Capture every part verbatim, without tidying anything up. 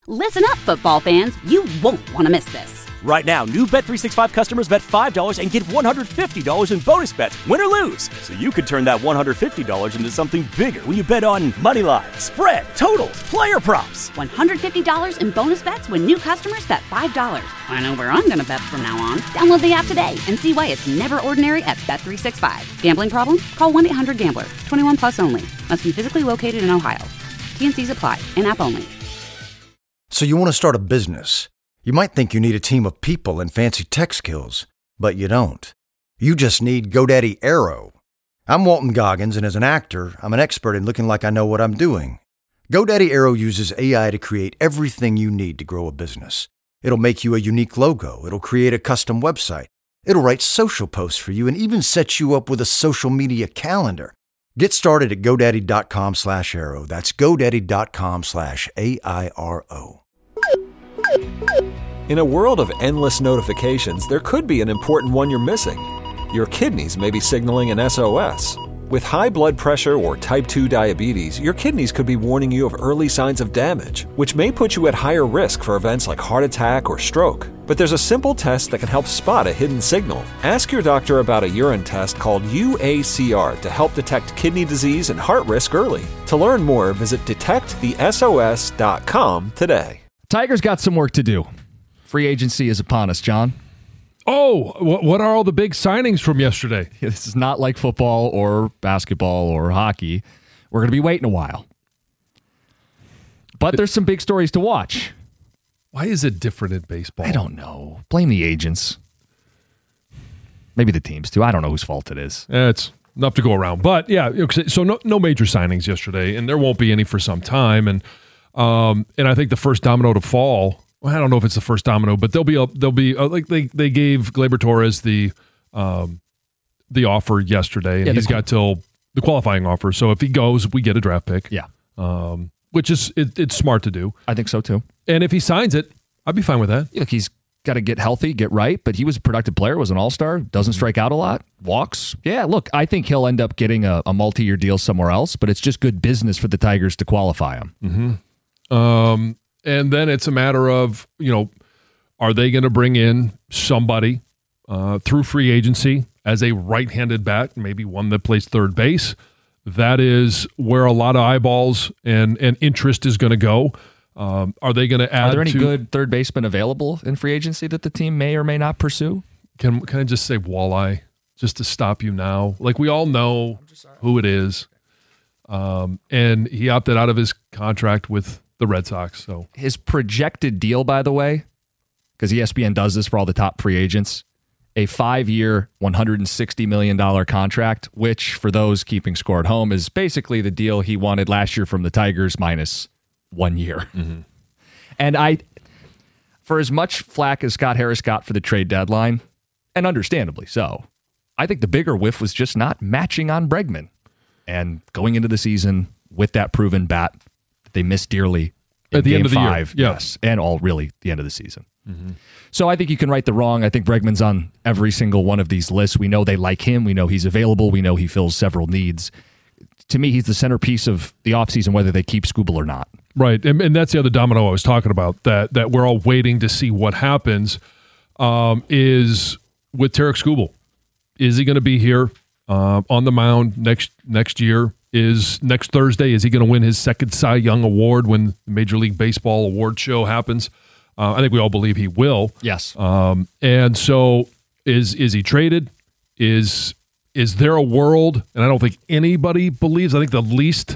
Listen up, football fans. You won't want to miss this. Right now, new Bet three sixty-five customers bet five dollars and get one hundred fifty dollars in bonus bets, win or lose. So you could turn that one hundred fifty dollars into something bigger when you bet on money line, spread, totals, player props. one hundred fifty dollars in bonus bets when new customers bet five dollars. I know where I'm going to bet from now on. Download the app today and see why it's never ordinary at Bet three sixty-five. Gambling problem? Call one eight hundred gambler. twenty-one plus only. Must be physically located in Ohio. T N Cs apply. In-app only. So you want to start a business. You might think you need a team of people and fancy tech skills, but you don't. You just need GoDaddy Aero. I'm Walton Goggins, and as an actor, I'm an expert in looking like I know what I'm doing. GoDaddy Aero uses A I to create everything you need to grow a business. It'll make you a unique logo. It'll create a custom website. It'll write social posts for you and even set you up with a social media calendar. Get started at GoDaddy.com slash Aero. That's GoDaddy.com slash A I R O. In a world of endless notifications, there could be an important one you're missing. Your kidneys may be signaling an S O S. With high blood pressure or type two diabetes, your kidneys could be warning you of early signs of damage, which may put you at higher risk for events like heart attack or stroke. But there's a simple test that can help spot a hidden signal. Ask your doctor about a urine test called U A C R to help detect kidney disease and heart risk early. To learn more, visit detect the S O S dot com today. Tigers got some work to do. Free agency is upon us, John. Oh, what are all the big signings from yesterday? This is not like football or basketball or hockey. We're going to be waiting a while. But there's some big stories to watch. Why is it different in baseball? I don't know. Blame the agents. Maybe the teams, too. I don't know whose fault it is. Yeah, it's enough to go around. But, yeah, so no, no major signings yesterday, and there won't be any for some time. And Um, and I think the first domino to fall, well, I don't know if it's the first domino, but there'll be a, there'll be a, like they they gave Gleyber Torres the um, the offer yesterday, and yeah, he's the, got till the qualifying offer. So if he goes, we get a draft pick. Yeah, um, which is it, it's smart to do. I think so too. And if he signs it, I'd be fine with that. Look, he's got to get healthy, get right, but he was a productive player, was an all-star, doesn't strike out a lot, walks. Yeah, look, I think he'll end up getting a, a multi-year deal somewhere else, but it's just good business for the Tigers to qualify him. Mm-hmm. Um, and then it's a matter of, you know, are they going to bring in somebody uh, through free agency as a right-handed bat, maybe one that plays third base? That is where a lot of eyeballs and, and interest is going to go. Um, are they going to add? Are there any to, good third basemen available in free agency that the team may or may not pursue? Can can I just say Walleye just to stop you now? Like, we all know who it is, um, and he opted out of his contract with the Red Sox. So his projected deal, by the way, because E S P N does this for all the top free agents, a five-year, one hundred sixty million dollars contract, which for those keeping score at home is basically the deal he wanted last year from the Tigers minus one year. Mm-hmm. And I, for as much flack as Scott Harris got for the trade deadline, and understandably so, I think the bigger whiff was just not matching on Bregman and going into the season with that proven bat they missed dearly in at the game end of the five, year. Yeah. Yes, and all really the end of the season. Mm-hmm. So I think you can right the wrong. I think Bregman's on every single one of these lists. We know they like him. We know he's available. We know he fills several needs. To me, he's the centerpiece of the offseason, whether they keep Skubal or not. Right, and, and that's the other domino I was talking about, that that we're all waiting to see what happens, um, is with Tarik Skubal. Is he going to be here uh, on the mound next next year? Is next Thursday, is he going to win his second Cy Young Award when the Major League Baseball award show happens? Uh, I think we all believe he will. Yes. Um, and so is is he traded? Is is there a world, and I don't think anybody believes, I think the least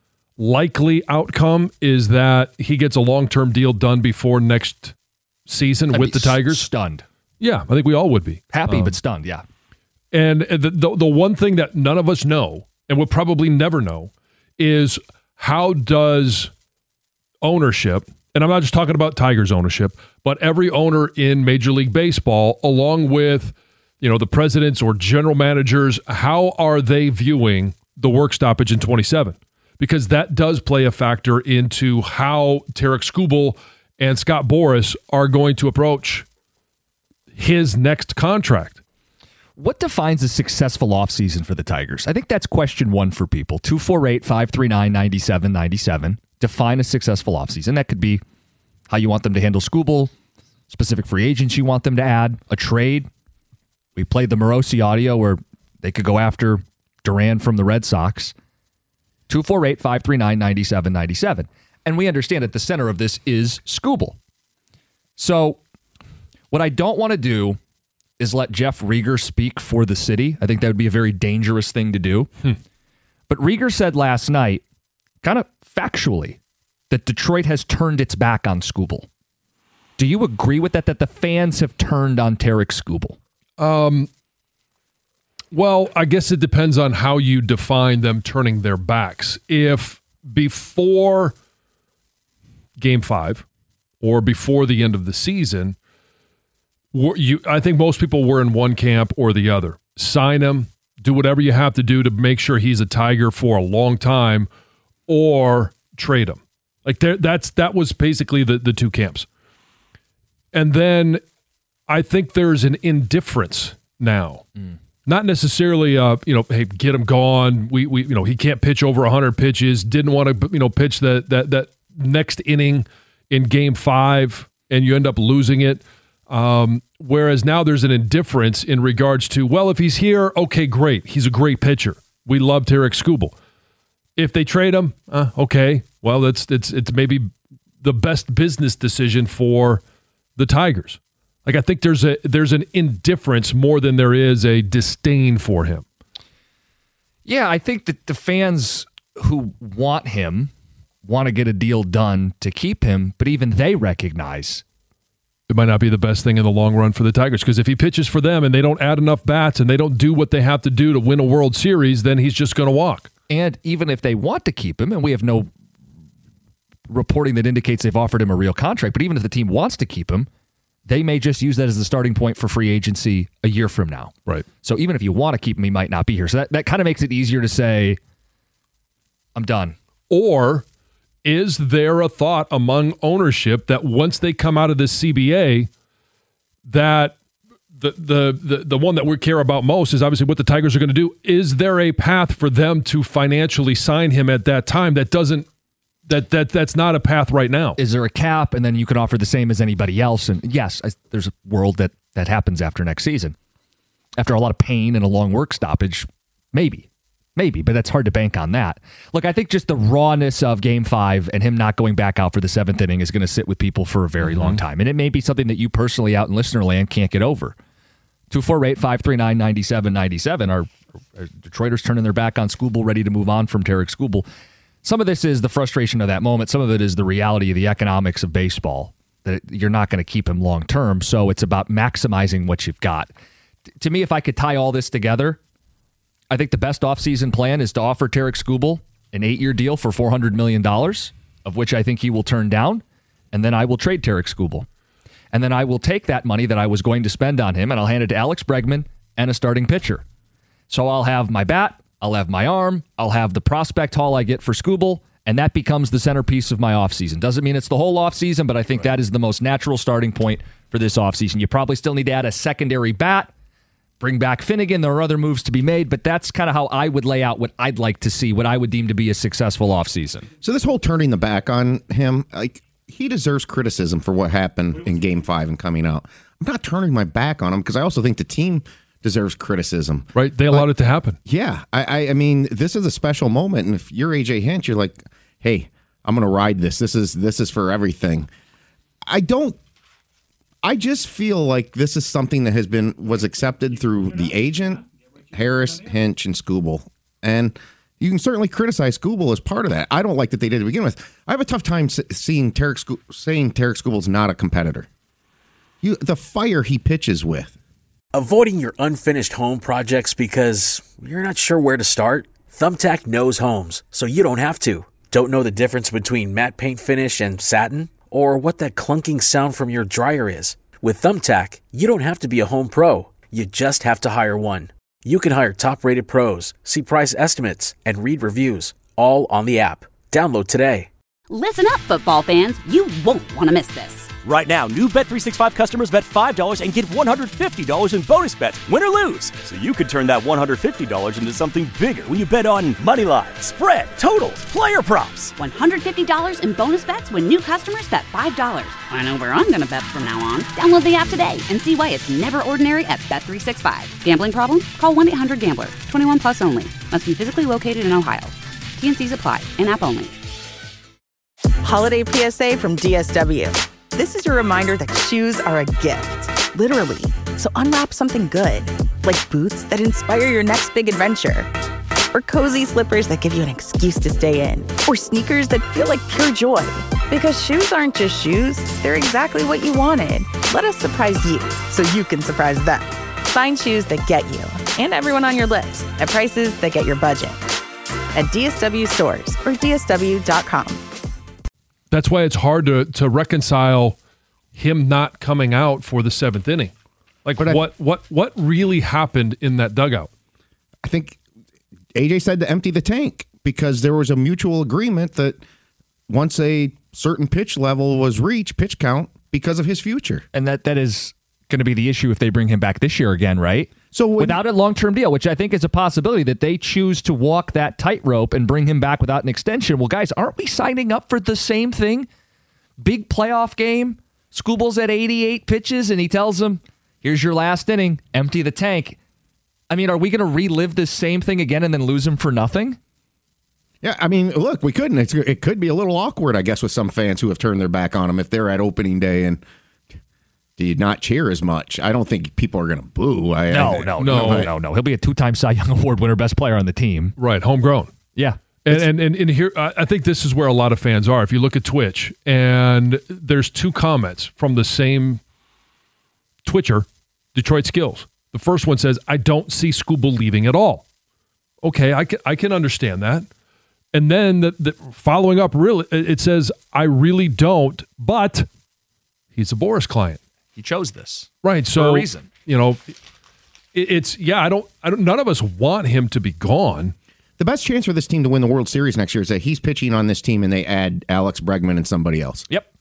likely outcome is that he gets a long-term deal done before next season I'd with the Tigers. Stunned. Yeah, I think we all would be. Happy, um, but stunned, yeah. And the, the the one thing that none of us know, and we'll probably never know, is how does ownership, and I'm not just talking about Tigers ownership, but every owner in Major League Baseball, along with, you know, the presidents or general managers, how are they viewing the work stoppage in twenty-seven? Because that does play a factor into how Tarik Skubal and Scott Boras are going to approach his next contract. What defines a successful offseason for the Tigers? I think that's question one for people. two four eight, five three nine, nine seven nine seven. Define a successful offseason. That could be how you want them to handle Skubal, specific free agents you want them to add, a trade. We played the Morosi audio where they could go after Duran from the Red Sox. two four eight, five three nine, nine seven nine seven. And we understand at the center of this is Skubal. So what I don't want to do is let Jeff Rieger speak for the city. I think that would be a very dangerous thing to do. Hmm. But Rieger said last night, kind of factually, that Detroit has turned its back on Skubal. Do you agree with that, that the fans have turned on Tarik Skubal? Um, well, I guess it depends on how you define them turning their backs. If before Game five or before the end of the season, you, I think most people were in one camp or the other. Sign him, do whatever you have to do to make sure he's a Tiger for a long time, or trade him. Like there, that's that was basically the, the two camps. And then I think there's an indifference now. Mm. Not necessarily, uh, you know, hey, get him gone. We, we, you know, he can't pitch over one hundred pitches. Didn't want to, you know, pitch that that that next inning in Game Five, and you end up losing it. Um, whereas now there's an indifference in regards to, well, if he's here, okay, great. He's a great pitcher. We love Tarik Skubal. If they trade him, uh, okay, well, it's it's it's maybe the best business decision for the Tigers. Like I think there's a there's an indifference more than there is a disdain for him. Yeah, I think that the fans who want him want to get a deal done to keep him, but even they recognize it might not be the best thing in the long run for the Tigers, because if he pitches for them and they don't add enough bats and they don't do what they have to do to win a World Series, then he's just going to walk. And even if they want to keep him, and we have no reporting that indicates they've offered him a real contract, but even if the team wants to keep him, they may just use that as the starting point for free agency a year from now. Right. So even if you want to keep him, he might not be here. So that, that kind of makes it easier to say, I'm done. Or is there a thought among ownership that once they come out of this C B A, that the the the, the one that we care about most is obviously what the Tigers are going to do? Is there a path for them to financially sign him at that time that doesn't That that that's not a path right now? Is there a cap, and then you can offer the same as anybody else? And yes, I, there's a world that that happens after next season. After a lot of pain and a long work stoppage, maybe. Maybe, but that's hard to bank on that. Look, I think just the rawness of Game five and him not going back out for the seventh inning is going to sit with people for a very mm-hmm. long time. And it may be something that you personally out in listener land can't get over. two four eight, five three nine, nine seven nine seven are, are Detroiters turning their back on Skubal, ready to move on from Tarik Skubal. Some of this is the frustration of that moment. Some of it is the reality of the economics of baseball, that you're not going to keep him long term. So it's about maximizing what you've got. T- to me, if I could tie all this together, I think the best offseason plan is to offer Tarik Skubal an eight-year deal for four hundred million dollars, of which I think he will turn down, and then I will trade Tarik Skubal. And then I will take that money that I was going to spend on him, and I'll hand it to Alex Bregman and a starting pitcher. So I'll have my bat, I'll have my arm, I'll have the prospect haul I get for Skubal, and that becomes the centerpiece of my offseason. Doesn't mean it's the whole offseason, but I think right. that is the most natural starting point for this offseason. You probably still need to add a secondary bat, bring back Finnegan. There are other moves to be made, but that's kind of how I would lay out what I'd like to see, what I would deem to be a successful offseason. So this whole turning the back on him, like he deserves criticism for what happened in Game five and coming out. I'm not turning my back on him because I also think the team deserves criticism. Right. They allowed but, it to happen. Yeah. I, I I mean, this is a special moment. And if you're A J Hinch, you're like, hey, I'm going to ride this. This is this is for everything. I don't I just feel like this is something that has been was accepted through the agent, Harris, Hinch, and Skubal. And you can certainly criticize Skubal as part of that. I don't like that they did to begin with. I have a tough time seeing Tarik Skubal, saying Tarik Skubal's not a competitor. You, the fire he pitches with. Avoiding your unfinished home projects because you're not sure where to start? Thumbtack knows homes, so you don't have to. Don't know the difference between matte paint finish and satin? Or what that clunking sound from your dryer is? With Thumbtack, you don't have to be a home pro. You just have to hire one. You can hire top-rated pros, see price estimates, and read reviews, all on the app. Download today. Listen up, football fans. You won't want to miss this. Right now, new Bet three sixty-five customers bet five dollars and get one hundred fifty dollars in bonus bets, win or lose. So you could turn that one hundred fifty dollars into something bigger when you bet on money line, spread, totals, player props. one hundred fifty dollars in bonus bets when new customers bet five dollars. I know where I'm going to bet from now on. Download the app today and see why it's never ordinary at Bet three sixty-five. Gambling problem? Call one eight hundred gambler. twenty-one plus only. Must be physically located in Ohio. T and C's apply. In-app only. Holiday P S A from D S W. This is your reminder that shoes are a gift, literally. So unwrap something good, like boots that inspire your next big adventure, or cozy slippers that give you an excuse to stay in, or sneakers that feel like pure joy. Because shoes aren't just shoes, they're exactly what you wanted. Let us surprise you so you can surprise them. Find shoes that get you and everyone on your list at prices that get your budget. At D S W stores or D S W dot com. That's why it's hard to to reconcile him not coming out for the seventh inning. Like But I- what what what really happened in that dugout? I think A J said to empty the tank because there was a mutual agreement that once a certain pitch level was reached, pitch count, because of his future. And that that is going to be the issue if they bring him back this year again, right? So when- without a long-term deal, which I think is a possibility that they choose to walk that tightrope and bring him back without an extension. Well, guys, aren't we signing up for the same thing? Big playoff game. Scooble's at eighty-eight pitches, and he tells them, here's your last inning. Empty the tank. I mean, are we going to relive this same thing again and then lose him for nothing? Yeah, I mean, look, we couldn't. It's, it could be a little awkward, I guess, with some fans who have turned their back on him if they're at opening day and do you not cheer as much. I don't think people are going to boo. I, No, I, no, no. no, no, no, no. He'll be a two-time Cy Young Award winner, best player on the team. Right, homegrown. Yeah. And, and and and here, I I think this is where a lot of fans are. If you look at Twitch, and there's two comments from the same Twitcher, Detroit Skills. The first one says, "I don't see Scooble leaving at all." Okay, I can I can understand that. And then the, the following up, really, it says, "I really don't," but he's a Boris client, He chose this. right? So For a reason. you know, it, it's yeah. I don't. I don't. None of us want him to be gone. The best chance for this team to win the World Series next year is that he's pitching on this team and they add Alex Bregman and somebody else. Yep.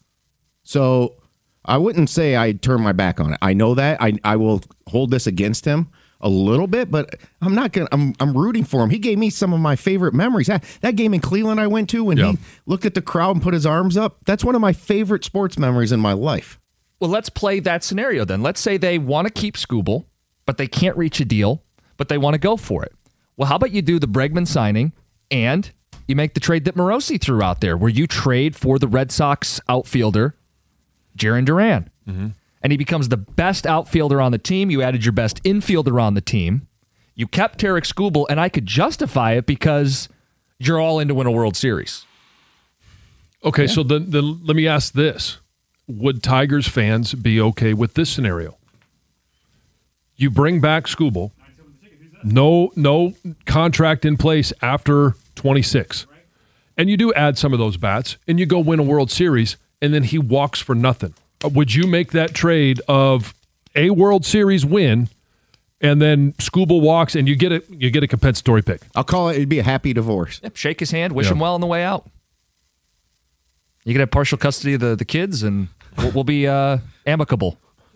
So I wouldn't say I'd turn my back on it. I know that. I I will hold this against him a little bit, but I'm not gonna. I'm I'm rooting for him. He gave me some of my favorite memories. That, that game in Cleveland I went to when Yeah. he looked at the crowd and put his arms up. That's one of my favorite sports memories in my life. Well, let's play that scenario then. Let's say they want to keep Scooble, but they can't reach a deal, but they want to go for it. Well, how about you do the Bregman signing and you make the trade that Morosi threw out there where you trade for the Red Sox outfielder, Jarren Duran. Mm-hmm. And he becomes the best outfielder on the team. You added your best infielder on the team. You kept Tarek Scooble, and I could justify it because you're all in to win a World Series. Okay, so then, then let me ask this. Would Tigers fans be okay with this scenario? You bring back Scooble, no no contract in place after twenty-six, and you do add some of those bats, and you go win a World Series, and then he walks for nothing. Uh, Would you make that trade of a World Series win, and then Scooble walks, and you get a you get a compensatory pick? I'll call it. It'd be a happy divorce. Yep, shake his hand, wish Yeah. him well on the way out. You can have partial custody of the, the kids, and we'll, we'll be uh, amicable.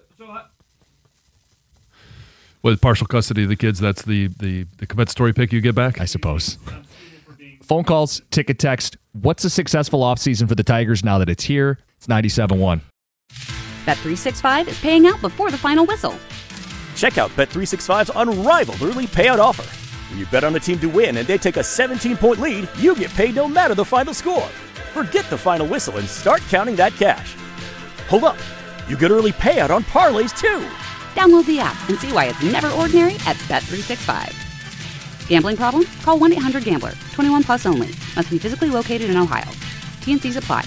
With partial custody of the kids, that's the the, the compensatory pick you get back? I suppose. Phone calls, ticket text. What's a successful offseason for the Tigers now that it's here? It's ninety-seven one. Bet three sixty-five is paying out before the final whistle. Check out Bet three sixty-five's unrivaled early payout offer. When you bet on a team to win and they take a seventeen-point lead, you get paid no matter the final score. Forget the final whistle and start counting that cash. Hold up. You get early payout on parlays, too. Download the app and see why it's never ordinary at Bet three sixty-five. Gambling problem? Call one eight hundred gambler. twenty-one plus only. Must be physically located in Ohio. T and C's apply.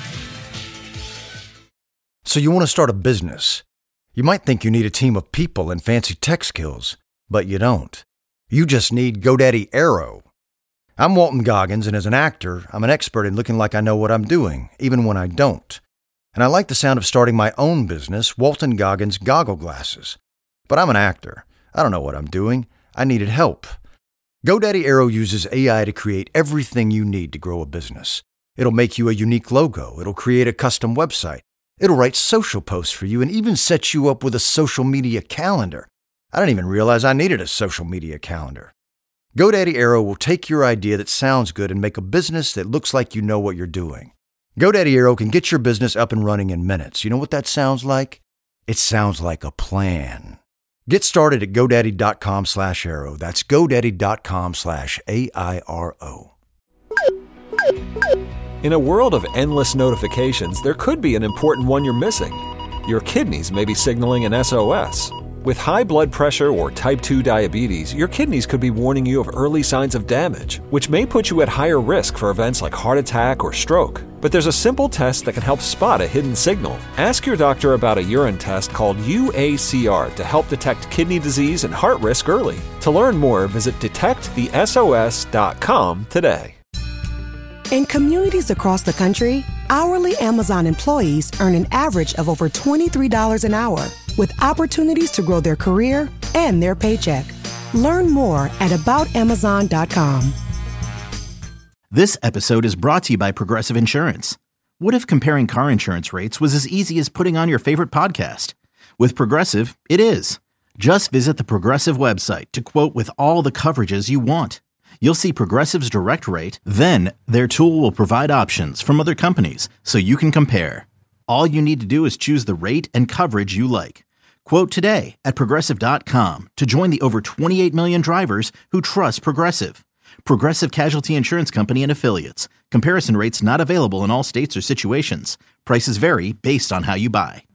So you want to start a business. You might think you need a team of people and fancy tech skills, but you don't. You just need GoDaddy Aero. I'm Walton Goggins, and as an actor, I'm an expert in looking like I know what I'm doing, even when I don't. And I like the sound of starting my own business, Walton Goggins Goggle Glasses. But I'm an actor. I don't know what I'm doing. I needed help. GoDaddy Aero uses A I to create everything you need to grow a business. It'll make you a unique logo. It'll create a custom website. It'll write social posts for you and even set you up with a social media calendar. I didn't even realize I needed a social media calendar. GoDaddy Aero will take your idea that sounds good and make a business that looks like you know what you're doing. GoDaddy Aero can get your business up and running in minutes. You know what that sounds like? It sounds like a plan. Get started at GoDaddy.com slash Aero. That's GoDaddy.com slash A I R O. In a world of endless notifications, there could be an important one you're missing. Your kidneys may be signaling an S O S. With high blood pressure or type two diabetes, your kidneys could be warning you of early signs of damage, which may put you at higher risk for events like heart attack or stroke. But there's a simple test that can help spot a hidden signal. Ask your doctor about a urine test called U A C R to help detect kidney disease and heart risk early. To learn more, visit detect the S O S dot com today. In communities across the country, hourly Amazon employees earn an average of over twenty-three dollars an hour, with opportunities to grow their career and their paycheck. Learn more at about amazon dot com. This episode is brought to you by Progressive Insurance. What if comparing car insurance rates was as easy as putting on your favorite podcast? With Progressive, it is. Just visit the Progressive website to quote with all the coverages you want. You'll see Progressive's direct rate, then their tool will provide options from other companies so you can compare. All you need to do is choose the rate and coverage you like. Quote today at Progressive dot com to join the over twenty-eight million drivers who trust Progressive. Progressive Casualty Insurance Company and Affiliates. Comparison rates not available in all states or situations. Prices vary based on how you buy.